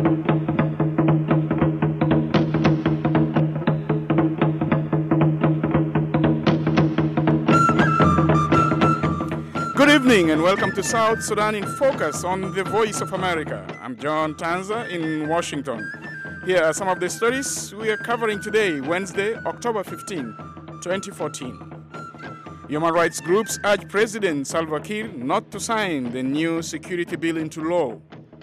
Good evening and welcome to South Sudan in Focus on the Voice of America. I'm John Tanza in Washington. Here are some of the stories we are covering today, Wednesday, October 15, 2014. Human rights groups urge President Salva Kiir not to sign the new security bill into law.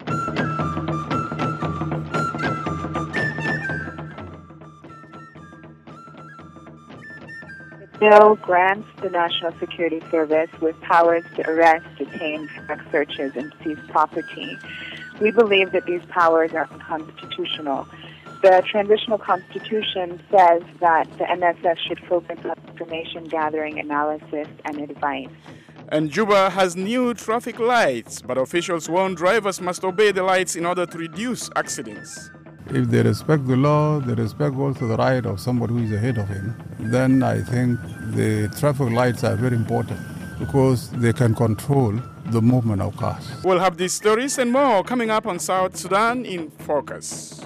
Bill grants the National Security Service with powers to arrest, detain, conduct searches, and seize property. We believe that these powers are unconstitutional. The transitional constitution says that the NSS should focus on information gathering, analysis, and advice. And Juba has new traffic lights, but officials warn drivers must obey the lights in order to reduce accidents. If they respect the law, they respect also the right of somebody who is ahead of him, then I think the traffic lights are very important because they can control the movement of cars. We'll have these stories and more coming up on South Sudan in Focus.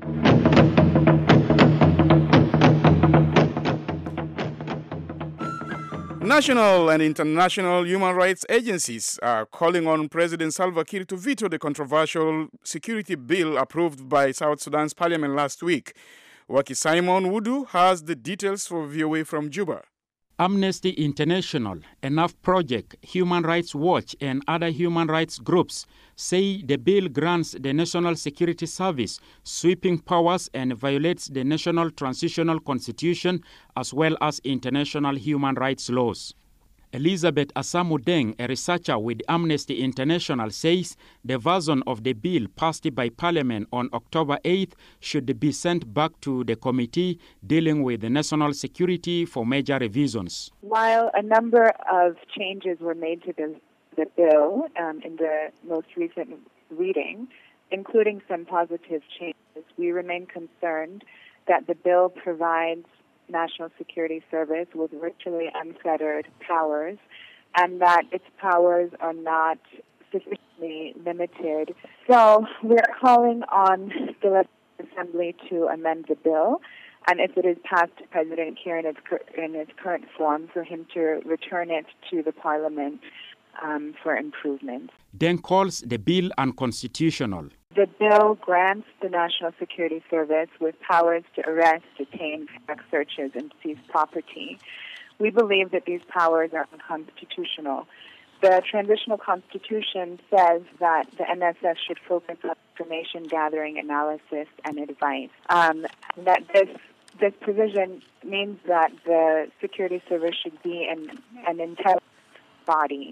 National and international human rights agencies are calling on President Salva Kiir to veto the controversial security bill approved by South Sudan's parliament last week. Waki Simon Wudu has the details for VOA from Juba. Amnesty International, Enough Project, Human Rights Watch, and other human rights groups say the bill grants the National Security Service sweeping powers and violates the National Transitional Constitution as well as international human rights laws. Elizabeth Asamu Deng, a researcher with Amnesty International, says the version of the bill passed by Parliament on October 8th should be sent back to the committee dealing with the national security for major revisions. While a number of changes were made to the bill in the most recent reading, including some positive changes, we remain concerned that the bill provides National Security Service with virtually unfettered powers and that its powers are not sufficiently limited. So we're calling on the Legislative Assembly to amend the bill, and if it is passed to President Kiir in its current form, for him to return it to the Parliament for improvement. Deng calls the bill unconstitutional. The bill grants the National Security Service with powers to arrest, detain, conduct searches, and seize property. We believe that these powers are unconstitutional. The transitional constitution says that the NSS should focus on information gathering, analysis, and advice. That this provision means that the security service should be an intelligence body.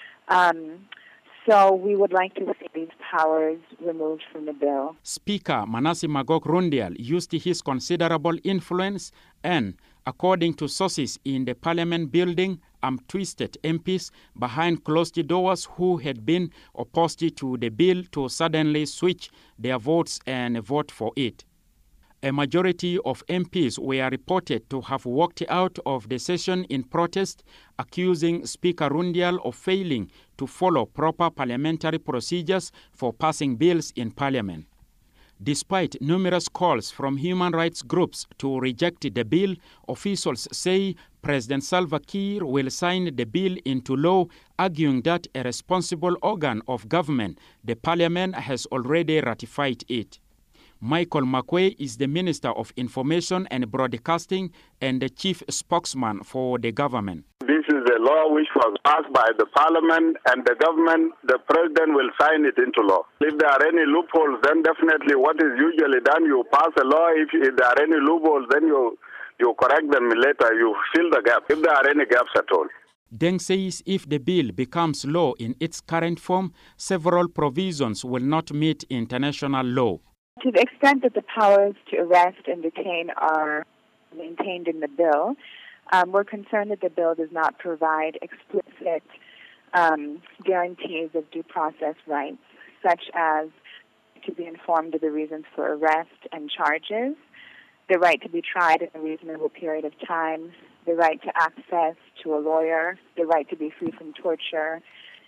So we would like to see these powers removed from the bill. Speaker Manasseh Magog Rundial used his considerable influence and, according to sources in the Parliament building, twisted MPs behind closed doors who had been opposed to the bill to suddenly switch their votes and vote for it. A majority of MPs were reported to have walked out of the session in protest, accusing Speaker Rundial of failing to follow proper parliamentary procedures for passing bills in Parliament. Despite numerous calls from human rights groups to reject the bill, officials say President Salva Kiir will sign the bill into law, arguing that a responsible organ of government, the Parliament, has already ratified it. Michael McQuay is the Minister of Information and Broadcasting and the Chief Spokesman for the government. This is a law which was passed by the Parliament and the government. The President will sign it into law. If there are any loopholes, then definitely what is usually done, you pass a law. If there are any loopholes, then you correct them later. You fill the gap, if there are any gaps at all. Deng says if the bill becomes law in its current form, several provisions will not meet international law. To the extent that the powers to arrest and detain are maintained in the bill, we're concerned that the bill does not provide explicit guarantees of due process rights, such as to be informed of the reasons for arrest and charges, the right to be tried in a reasonable period of time, the right to access to a lawyer, the right to be free from torture,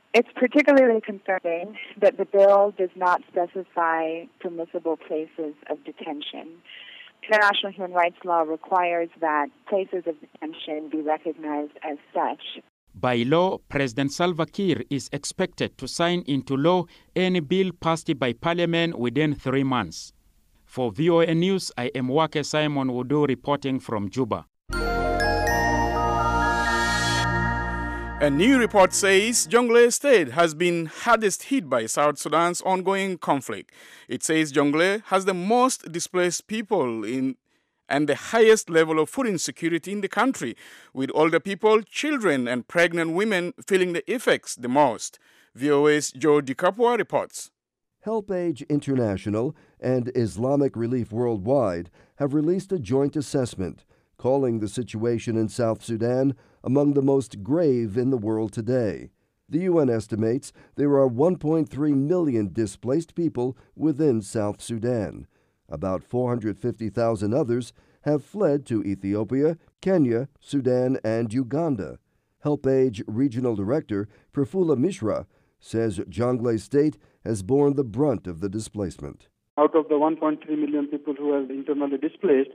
It's particularly concerning that the bill does not specify permissible places of detention. International human rights law requires that places of detention be recognized as such. By law, President Salva Kiir is expected to sign into law any bill passed by Parliament within 3 months. For VOA News, I am Wake Simon Wudu reporting from Juba. A new report says Jonglei State has been hardest hit by South Sudan's ongoing conflict. It says Jonglei has the most displaced people and the highest level of food insecurity in the country, with older people, children, and pregnant women feeling the effects the most. VOA's Joe DiCapua reports. HelpAge International and Islamic Relief Worldwide have released a joint assessment calling the situation in South Sudan among the most grave in the world today. The UN estimates there are 1.3 million displaced people within South Sudan. About 450,000 others have fled to Ethiopia, Kenya, Sudan, and Uganda. HelpAge Regional Director Prafula Mishra says Jonglei State has borne the brunt of the displacement. Out of the 1.3 million people who are internally displaced,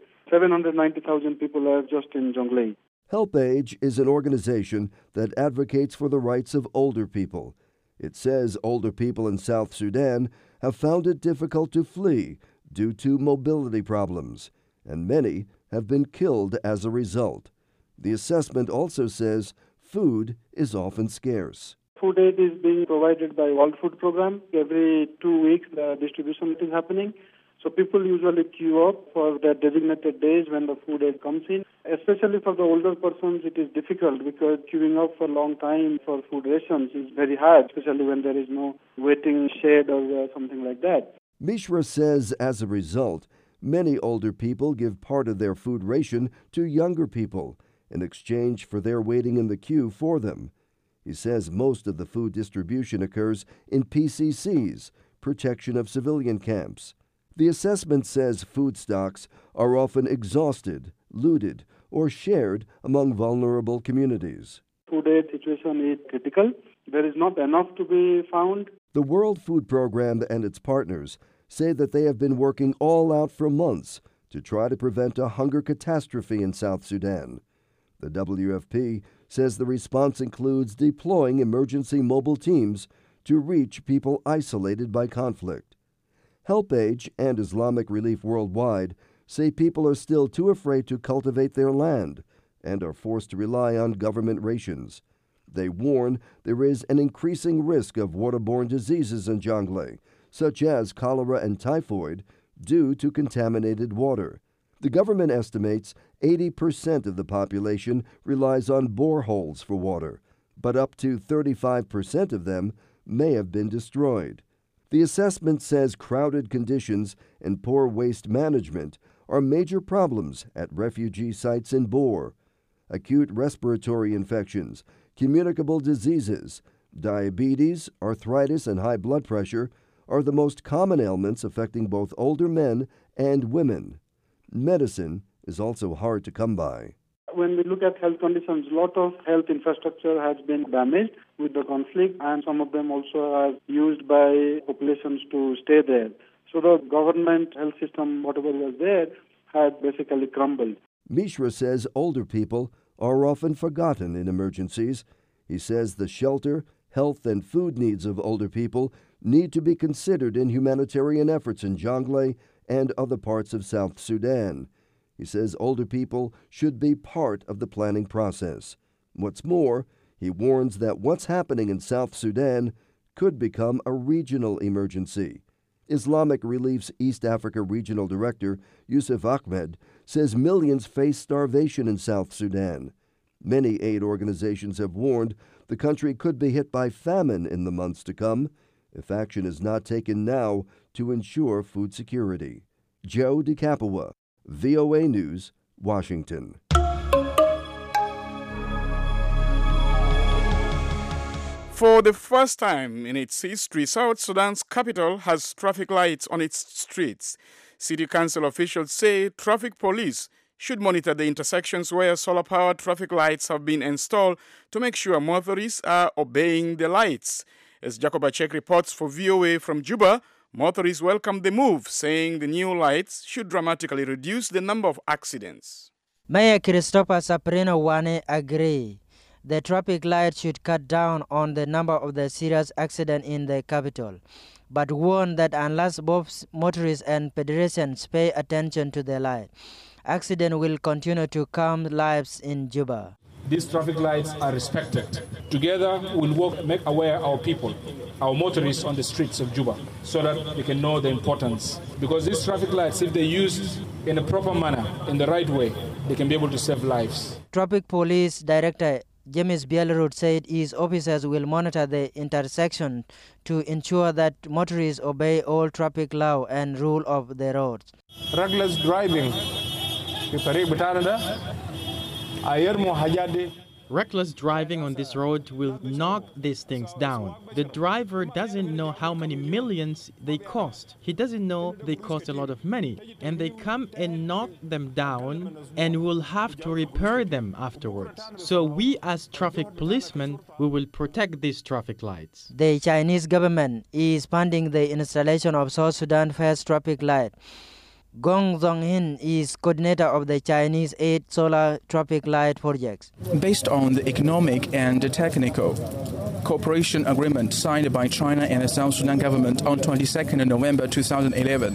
790,000 people are just in Jonglei. HelpAge is an organization that advocates for the rights of older people. It says older people in South Sudan have found it difficult to flee due to mobility problems, and many have been killed as a result. The assessment also says food is often scarce. Food aid is being provided by World Food Program. Every 2 weeks, the distribution is happening. So people usually queue up for the designated days when the food aid comes in. Especially for the older persons, it is difficult because queuing up for a long time for food rations is very hard, especially when there is no waiting shed or something like that. Mishra says as a result, many older people give part of their food ration to younger people in exchange for their waiting in the queue for them. He says most of the food distribution occurs in PCCs, protection of civilian camps. The assessment says food stocks are often exhausted, looted, or shared among vulnerable communities. Food aid situation is critical. There is not enough to be found. The World Food Program and its partners say that they have been working all out for months to try to prevent a hunger catastrophe in South Sudan. The WFP says the response includes deploying emergency mobile teams to reach people isolated by conflict. HelpAge and Islamic Relief Worldwide say people are still too afraid to cultivate their land and are forced to rely on government rations. They warn there is an increasing risk of waterborne diseases in Jonglei, such as cholera and typhoid, due to contaminated water. The government estimates 80% of the population relies on boreholes for water, but up to 35% of them may have been destroyed. The assessment says crowded conditions and poor waste management are major problems at refugee sites in Bor. Acute respiratory infections, communicable diseases, diabetes, arthritis, and high blood pressure are the most common ailments affecting both older men and women. Medicine is also hard to come by. When we look at health conditions, a lot of health infrastructure has been damaged with the conflict, and some of them also are used by populations to stay there. So the government health system, whatever was there, had basically crumbled. Mishra says older people are often forgotten in emergencies. He says the shelter, health, and food needs of older people need to be considered in humanitarian efforts in Jonglei and other parts of South Sudan. He says older people should be part of the planning process. What's more, he warns that what's happening in South Sudan could become a regional emergency. Islamic Relief's East Africa Regional Director, Yusuf Ahmed, says millions face starvation in South Sudan. Many aid organizations have warned the country could be hit by famine in the months to come if action is not taken now to ensure food security. Joe DiCapua, VOA News, Washington. For the first time in its history, South Sudan's capital has traffic lights on its streets. City council officials say traffic police should monitor the intersections where solar-powered traffic lights have been installed to make sure motorists are obeying the lights. As Jacob Achek reports for VOA from Juba, motorists welcomed the move, saying the new lights should dramatically reduce the number of accidents. Mayor Christopher Saprino Wane agree. The traffic light should cut down on the number of the serious accidents in the capital, but warned that unless both motorists and pedestrians pay attention to the light, accidents will continue to claim lives in Juba. These traffic lights are respected. Together, we'll work, make aware our people, our motorists on the streets of Juba, so that they can know the importance. Because these traffic lights, if they're used in a proper manner, in the right way, they can be able to save lives. Traffic Police Director James Bielrod said his officers will monitor the intersection to ensure that motorists obey all traffic law and rule of the road. Reckless driving. Reckless driving on this road will knock these things down. The driver doesn't know how many millions they cost. He doesn't know they cost a lot of money. And they come and knock them down and will have to repair them afterwards. So we as traffic policemen, we will protect these traffic lights. The Chinese government is funding the installation of South Sudan first traffic light. Gong Zonghin is coordinator of the Chinese 8 solar traffic light projects. Based on the economic and technical cooperation agreement signed by China and the South Sudan government on 22nd November 2011,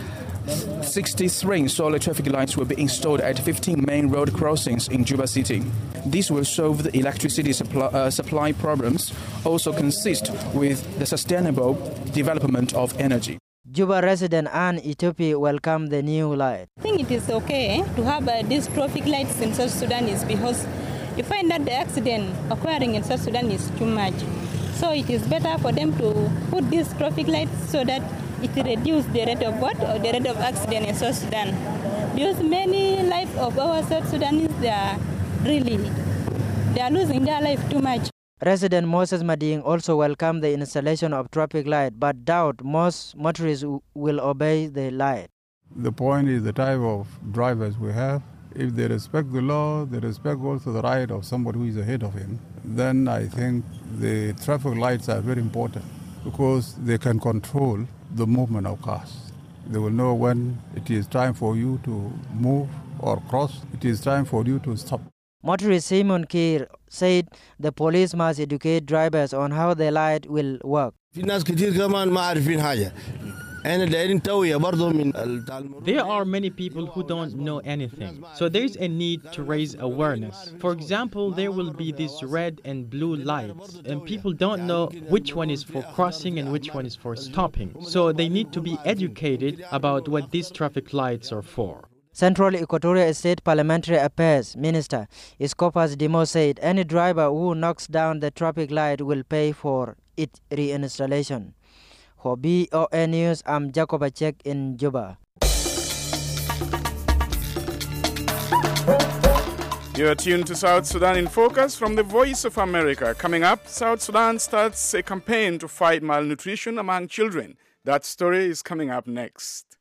63 solar traffic lights will be installed at 15 main road crossings in Juba City. This will solve the electricity supply problems, also consist with the sustainable development of energy. Juba resident Anne Ethiopia welcomed the new light. I think it is okay to have these traffic lights in South Sudan is because you find that the accident occurring in South Sudan is too much. So it is better for them to put these traffic lights so that it reduces the rate of the rate of accident in South Sudan. Because many lives of our South Sudanese, they are losing their life too much. Resident Moses Mading also welcomed the installation of traffic light, but doubt most motorists will obey the light. The point is the type of drivers we have. If they respect the law, they respect also the right of somebody who is ahead of him, then I think the traffic lights are very important because they can control the movement of cars. They will know when it is time for you to move or cross, it is time for you to stop. Motorist Simon Keir said the police must educate drivers on how the light will work. There are many people who don't know anything, so there is a need to raise awareness. For example, there will be these red and blue lights, and people don't know which one is for crossing and which one is for stopping. So they need to be educated about what these traffic lights are for. Central Equatorial State Parliamentary Affairs Minister Escopas Dimo said any driver who knocks down the traffic light will pay for its reinstallation. For BOA News, I'm Jacob Achek in Juba. You're tuned to South Sudan in Focus from the Voice of America. Coming up, South Sudan starts a campaign to fight malnutrition among children. That story is coming up next.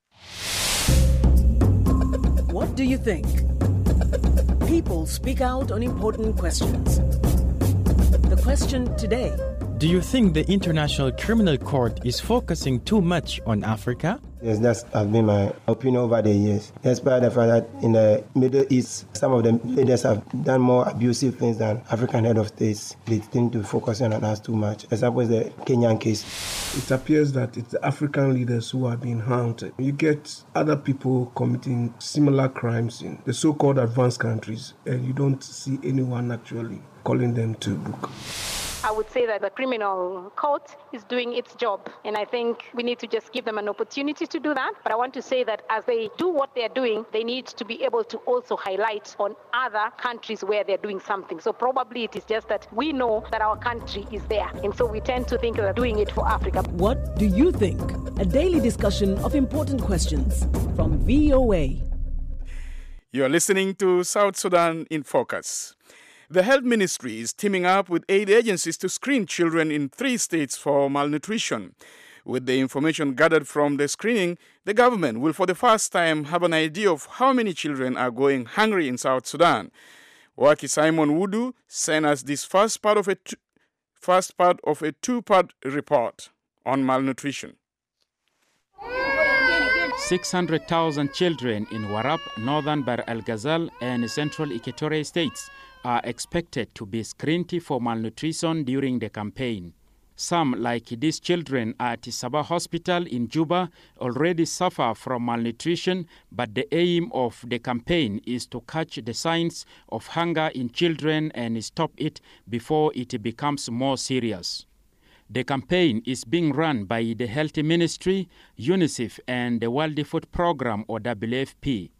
What do you think? People speak out on important questions. The question today: do you think the International Criminal Court is focusing too much on Africa? Yes, that has been my opinion over the years. Despite the fact that in the Middle East, some of the leaders have done more abusive things than African head of states. They tend to focus on us too much. Example is the Kenyan case. It appears that it's the African leaders who are being harmed. You get other people committing similar crimes in the so-called advanced countries, and you don't see anyone actually calling them to book. I would say that the criminal court is doing its job, and I think we need to just give them an opportunity to do that. But I want to say that as they do what they're doing, they need to be able to also highlight on other countries where they're doing something. So probably it is just that we know that our country is there, and so we tend to think they're doing it for Africa. What do you think? A daily discussion of important questions from VOA. You're listening to South Sudan in Focus. The Health Ministry is teaming up with aid agencies to screen children in 3 states for malnutrition. With the information gathered from the screening, the government will for the first time have an idea of how many children are going hungry in South Sudan. Waki Simon Wudu sent us this first part of a two-part report on malnutrition. 600,000 children in Warab, northern Bahr el Ghazal, and central Equatorial states are expected to be screened for malnutrition during the campaign. Some, like these children at Sabah Hospital in Juba, already suffer from malnutrition, but the aim of the campaign is to catch the signs of hunger in children and stop it before it becomes more serious. The campaign is being run by the Health Ministry, UNICEF, and the World Food Programme, or WFP.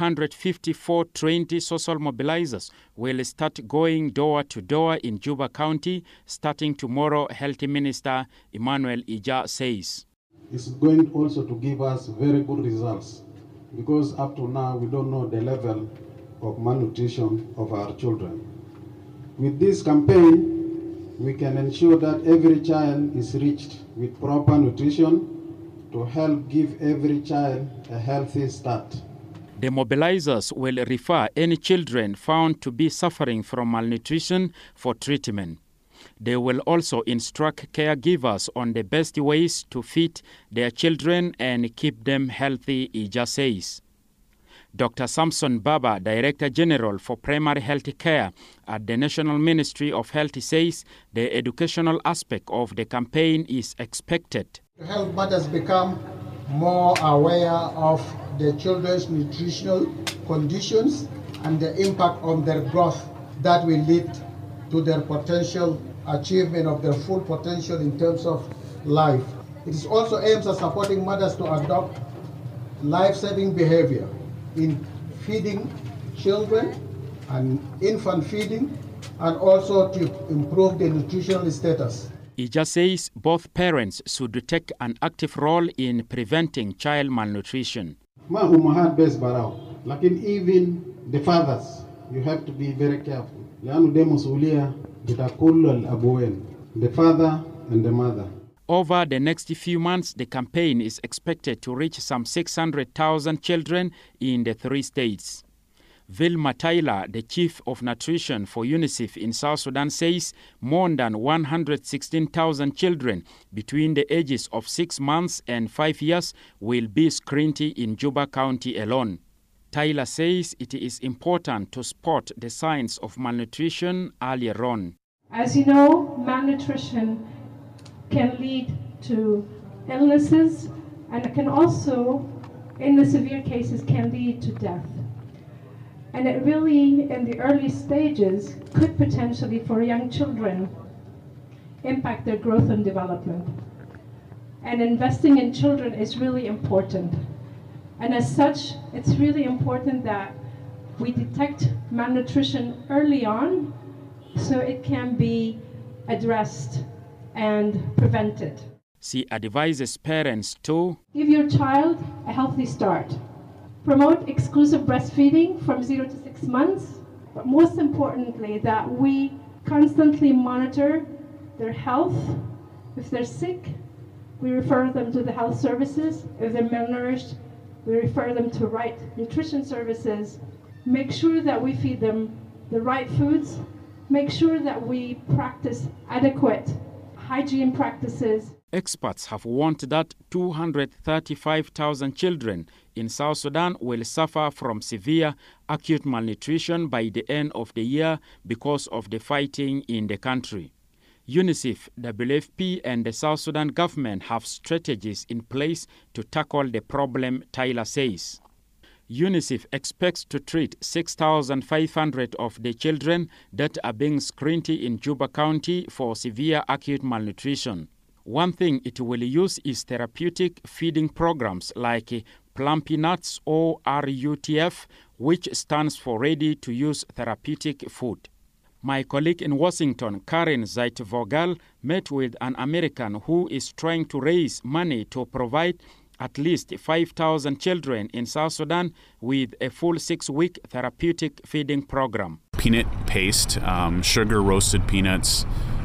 254 trained social mobilizers will start going door to door in Juba County starting tomorrow, Health Minister Emmanuel Ija says. It's going also to give us very good results because up to now we don't know the level of malnutrition of our children. With this campaign, we can ensure that every child is reached with proper nutrition to help give every child a healthy start. The mobilizers will refer any children found to be suffering from malnutrition for treatment. They will also instruct caregivers on the best ways to feed their children and keep them healthy, Ija says. Dr. Samson Baba, Director General for Primary Health Care at the National Ministry of Health, says the educational aspect of the campaign is expected to help mothers become more aware of the children's nutritional conditions and the impact on their growth that will lead to their potential achievement of their full potential in terms of life. It is also aims at supporting mothers to adopt life-saving behavior in feeding children and infant feeding, and also to improve the nutritional status. Ija says both parents should take an active role in preventing child malnutrition. Even the fathers, you have to be very careful. The father and the mother. Over the next few months, the campaign is expected to reach some 600,000 children in the 3 states. Vilma Tyler, the Chief of Nutrition for UNICEF in South Sudan, says more than 116,000 children between the ages of 6 months and 5 years will be screened in Juba County alone. Tyler says it is important to spot the signs of malnutrition earlier on. As you know, malnutrition can lead to illnesses, and it can also, in the severe cases, can lead to death. And it really, in the early stages, could potentially, for young children, impact their growth and development. And investing in children is really important. And as such, it's really important that we detect malnutrition early on so it can be addressed and prevented. She advises parents to give your child a healthy start. Promote exclusive breastfeeding from 0 to 6 months, but most importantly, that we constantly monitor their health. If they're sick, we refer them to the health services. If they're malnourished, we refer them to right nutrition services. Make sure that we feed them the right foods. Make sure that we practice adequate hygiene practices. Experts have warned that 235,000 children in South Sudan will suffer from severe acute malnutrition by the end of the year because of the fighting in the country. UNICEF, WFP, and the South Sudan government have strategies in place to tackle the problem, Tyler says. UNICEF expects to treat 6,500 of the children that are being screened in Juba County for severe acute malnutrition. One thing it will use is therapeutic feeding programs like Plumpy Nuts, or RUTF, which stands for Ready to Use Therapeutic Food. My colleague in Washington, Karen Zeit-Vogel, met with an American who is trying to raise money to provide at least 5,000 children in South Sudan with a full 6-week therapeutic feeding program. Peanut paste, sugar roasted peanuts,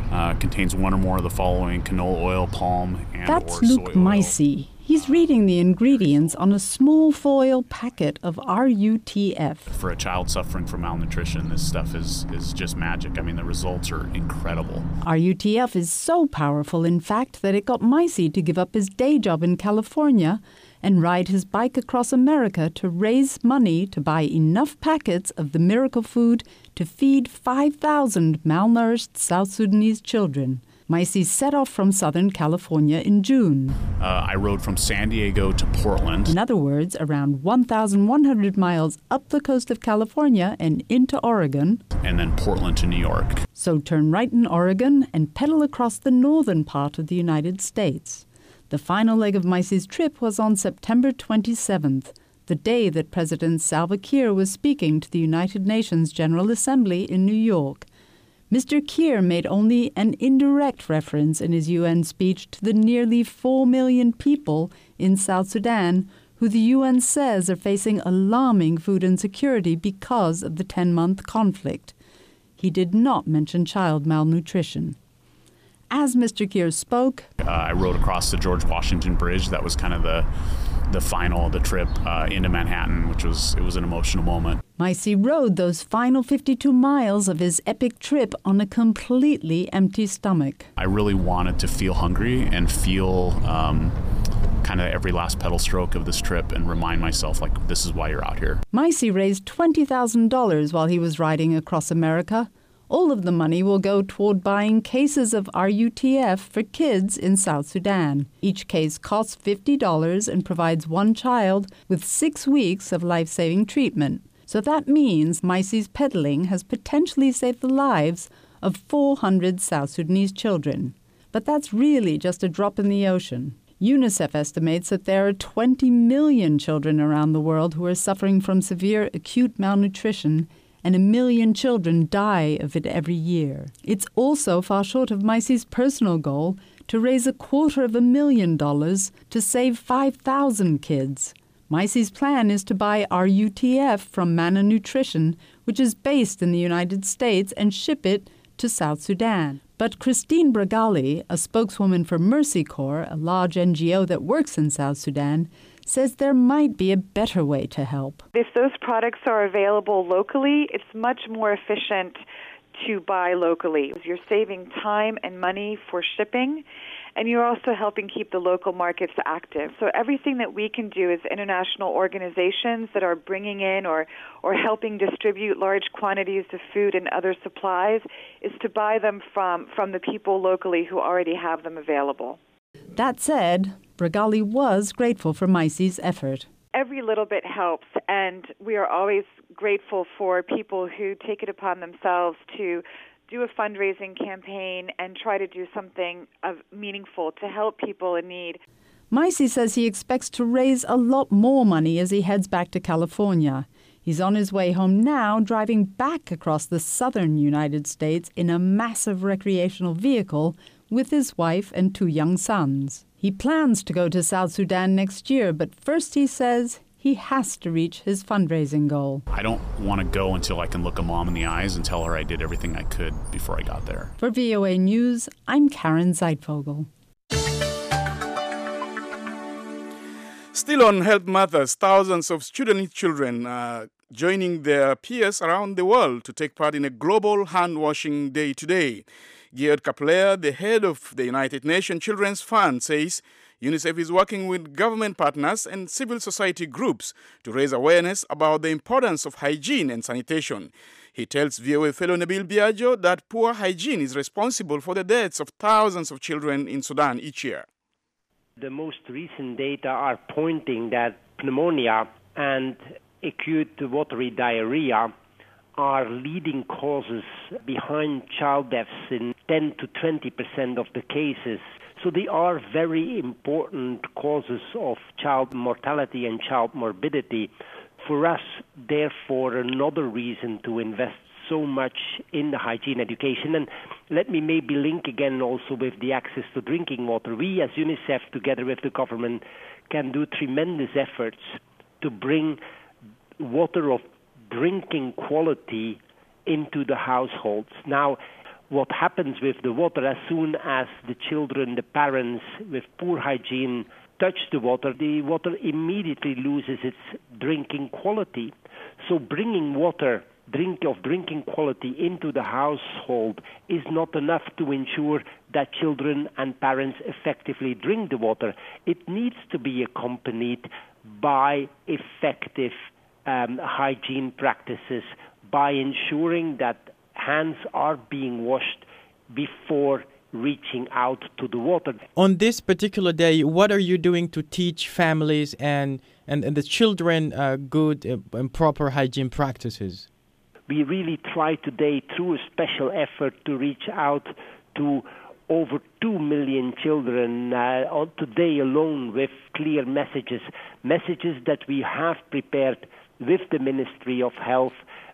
contains one or more of the following: canola oil, palm, and That's or Luke soy oil. Micey. He's reading the ingredients on a small foil packet of RUTF. For a child suffering from malnutrition, this stuff is just magic. I mean, the results are incredible. RUTF is so powerful, in fact, that it got Micey to give up his day job in California and ride his bike across America to raise money to buy enough packets of the miracle food to feed 5,000 malnourished South Sudanese children. Micey set off from Southern California in June. I rode from San Diego to Portland. In other words, around 1,100 miles up the coast of California and into Oregon. And then Portland to New York. So turn right in Oregon and pedal across the northern part of the United States. The final leg of Micey's trip was on September 27th, the day that President Salva Kiir was speaking to the United Nations General Assembly in New York. Mr. Kiir made only an indirect reference in his UN speech to the nearly 4 million people in South Sudan who the UN says are facing alarming food insecurity because of the 10-month conflict. He did not mention child malnutrition. As Mr. Kiir spoke, I rode across the George Washington Bridge. That was kind of the final of the trip into Manhattan, which was an emotional moment. Micey rode those final 52 miles of his epic trip on a completely empty stomach. I really wanted to feel hungry and feel kind of every last pedal stroke of this trip and remind myself, like, this is why you're out here. Micey raised $20,000 while he was riding across America. All of the money will go toward buying cases of RUTF for kids in South Sudan. Each case costs $50 and provides one child with 6 weeks of life-saving treatment. So that means Micey's pedaling has potentially saved the lives of 400 South Sudanese children. But that's really just a drop in the ocean. UNICEF estimates that there are 20 million children around the world who are suffering from severe acute malnutrition, and 1 million children die of it every year. It's also far short of Micey's personal goal to raise $250,000 to save 5,000 kids. Micey's plan is to buy RUTF from Manna Nutrition, which is based in the United States, and ship it to South Sudan. But Christine Bragali, a spokeswoman for Mercy Corps, a large NGO that works in South Sudan, says there might be a better way to help. If those products are available locally, it's much more efficient to buy locally. You're saving time and money for shipping, and you're also helping keep the local markets active. So everything that we can do as international organizations that are bringing in or helping distribute large quantities of food and other supplies is to buy them from the people locally who already have them available. That said, Bragali was grateful for Micey's effort. Every little bit helps, and we are always grateful for people who take it upon themselves to do a fundraising campaign and try to do something meaningful to help people in need. Micey says he expects to raise a lot more money as he heads back to California. He's on his way home now, driving back across the southern United States in a massive recreational vehicle with his wife and 2 young sons. He plans to go to South Sudan next year, but first he says he has to reach his fundraising goal. I don't want to go until I can look a mom in the eyes and tell her I did everything I could before I got there. For VOA News, I'm Karen Zeitvogel. Still on Help Matters, thousands of Sudanese children are joining their peers around the world to take part in a global hand-washing day today. Geert Kapler, the head of the United Nations Children's Fund, says UNICEF is working with government partners and civil society groups to raise awareness about the importance of hygiene and sanitation. He tells VOA fellow Nabil Biagio that poor hygiene is responsible for the deaths of thousands of children in Sudan each year. The most recent data are pointing that pneumonia and acute watery diarrhea are leading causes behind child deaths in 10 to 20% of the cases. So they are very important causes of child mortality and child morbidity. For us, therefore, another reason to invest so much in the hygiene education. And let me maybe link again also with the access to drinking water. We as UNICEF, together with the government, can do tremendous efforts to bring water of drinking quality into the households. Now, what happens with the water as soon as the children, the parents with poor hygiene touch the water immediately loses its drinking quality. So bringing water, drinking quality into the household is not enough to ensure that children and parents effectively drink the water. It needs to be accompanied by effective hygiene practices, by ensuring that hands are being washed before reaching out to the water. On this particular day, what are you doing to teach families and the children good and proper hygiene practices? We really try today, through a special effort, to reach out to over 2 million children today alone with clear messages that we have prepared with the Ministry of Health,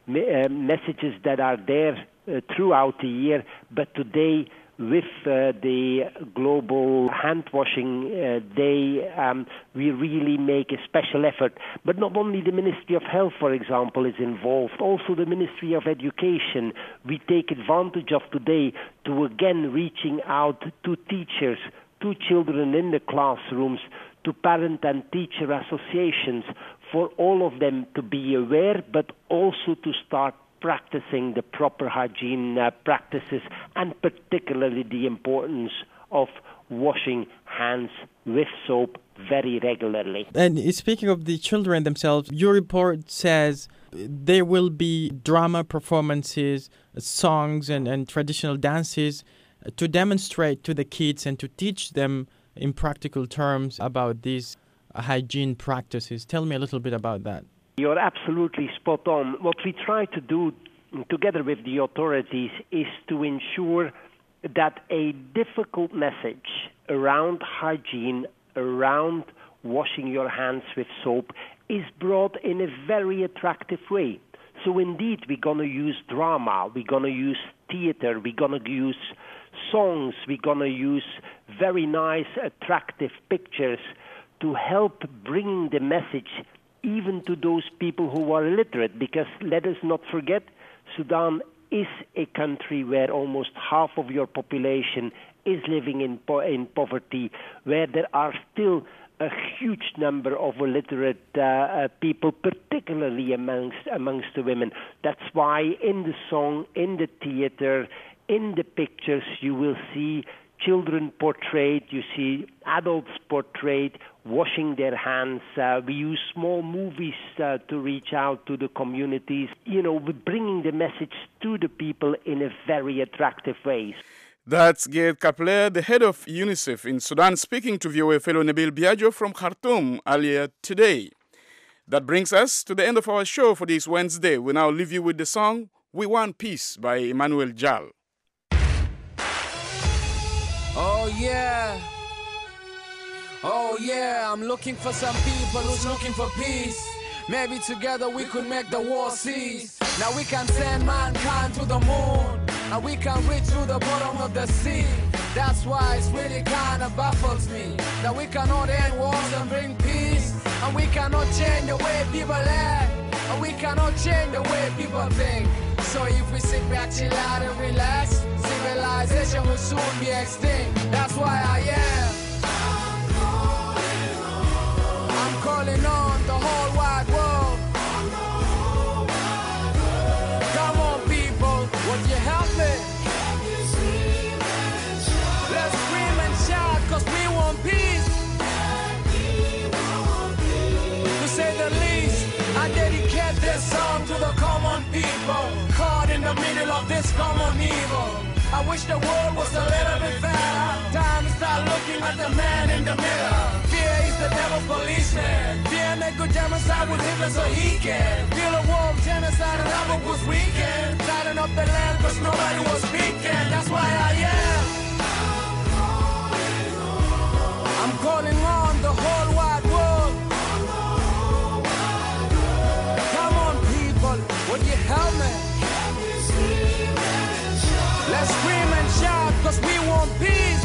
messages that are there throughout the year, but today with the Global Hand Washing Day, we really make a special effort. But not only the Ministry of Health, for example, is involved, also the Ministry of Education. We take advantage of today to again reaching out to teachers, to children in the classrooms, to parent and teacher associations, for all of them to be aware, but also to start practicing the proper hygiene practices, and particularly the importance of washing hands with soap very regularly. And speaking of the children themselves, your report says there will be drama performances, songs and traditional dances to demonstrate to the kids and to teach them in practical terms about these hygiene practices. Tell me a little bit about that. You're absolutely spot on. What we try to do together with the authorities is to ensure that a difficult message around hygiene, around washing your hands with soap, is brought in a very attractive way. So indeed, we're going to use drama, we're going to use theater, we're going to use songs, we're going to use very nice, attractive pictures to help bring the message even to those people who are illiterate, because let us not forget, Sudan is a country where almost half of your population is living in poverty, where there are still a huge number of illiterate people, particularly amongst the women. That's why in the song, in the theater, in the pictures, you will see children portrayed, you see adults portrayed washing their hands. We use small movies to reach out to the communities. We're bringing the message to the people in a very attractive way. That's Gail Kapler, the head of UNICEF in Sudan, speaking to VOA fellow Nabil Biagio from Khartoum earlier today. That brings us to the end of our show for this Wednesday. We now leave you with the song We Want Peace by Emmanuel Jal. Oh yeah, I'm looking for some people who's looking for peace. Maybe together we could make the war cease. Now we can send mankind to the moon, and we can reach to the bottom of the sea. That's why it's really kinda baffles me that we cannot end wars and bring peace, and we cannot change the way people act, and we cannot change the way people think. So if we sit back, chill out and relax, civilization will soon be extinct. That's why I am. I'm calling on the whole wide world. Come on, people, would you help me? Let's scream and shout, cause we want peace. To say the least, I dedicate this song to the common people caught in the middle of this common evil. I wish the world was a little bit better. Time to start looking at the man in the mirror. Fear is the devil's policeman. Fear make good genocide with Hitler so he can feel a war of genocide and love was weekend. Lighting up the land cause nobody was speaking. That's why I am. I'm calling on the whole wide world. Come on people, would you help me? Let's scream and shout, cause we want peace.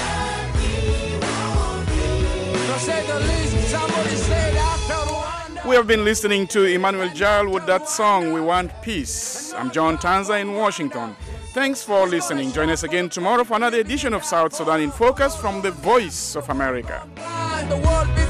To say the least, somebody said after one. We have been listening to Emmanuel Jal with that song, We Want Peace. I'm John Tanza in Washington. Thanks for listening. Join us again tomorrow for another edition of South Sudan in Focus from the Voice of America. The world is